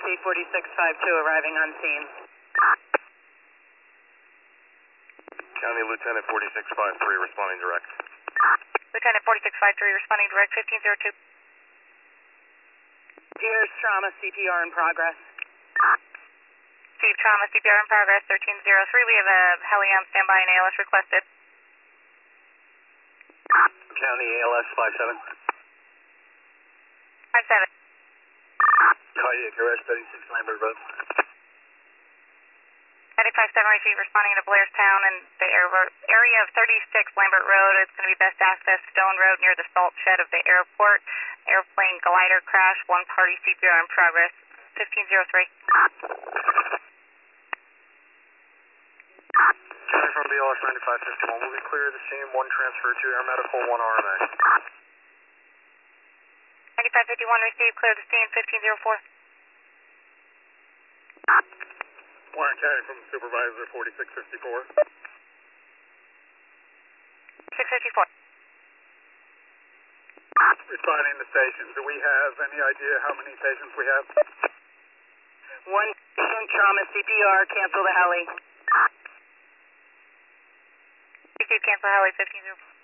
4652 arriving on scene. County Lieutenant 4653 responding direct. Lieutenant 4653 responding direct, 1502. Pierce, trauma, CPR in progress. Steve, trauma, CPR in progress, 1303. We have a heli on standby and ALS requested. County ALS 57. 57. Cardiac arrest 36 Lambert Road. 957 receive responding to Blairstown and the area of 36 Lambert Road. It's going to be best access Stone Road near the salt shed of the airport. Airplane glider crash, one party CPR in progress, 1503. County from BLS 9551. Will be clear of the scene. One transfer to air medical, one RMA. 9551 receive, clear the scene, 1504. Warren County from Supervisor 4654. 654. Responding to station. Do we have any idea how many patients we have? One patient, trauma, CPR, cancel the heli. Receive, cancel heli, 1504.